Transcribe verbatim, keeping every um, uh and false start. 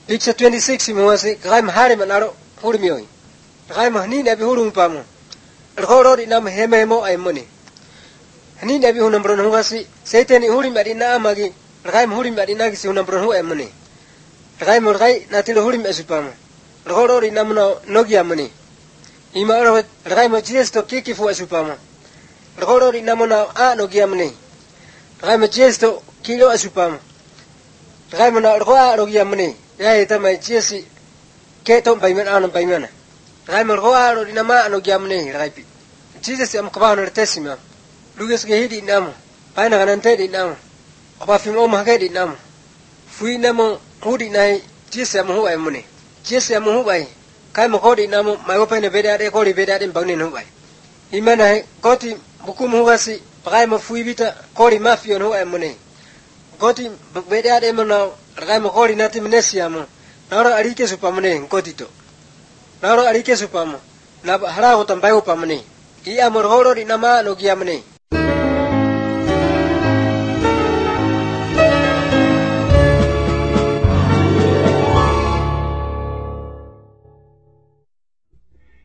Picture twenty-six mwasi gai mahari manaro huri mioi. Gai mahni nabi hurung pamu. Roro di nam hememo ay muni. Hani nabi hunam bron hungasi seiteni huri madina amagi. Gai mahuri madina kisi hunam bron hu ay muni. Gai murgai natilo huri mesupamu. Roro di namno nogi amuni. Ima oro gai mo jesto kiki fu asupamu. Roro di namno a nogi amuni. Gai mo jesto kilo asupamu. Gai mo na roa nogi amuni. Ya ita mai jesi keto baiman anu baimana. Gai mo roa ro di nama anu giamuni gai pi. Jesus am kabaho na tesima. Lugas ge hidi namu. Paina kanante di namu. Oba fim o mahage di namu. Fui namu hudi nai Jesus am hu ai muni. Jesus am hu bai. Kai mo kodi namu mai opa ne beda de kodi beda de bangni hu bai. Imana koti bukum hu gasi gai mo fui bita kodi mafia hu ai muni. Koti beda de mo na gai mo kodi nati menesiamu. Naro arike supamune kotito. Naro arike supamu. Na hara ho tambai upamune. Ia morhoro di nama no giamune.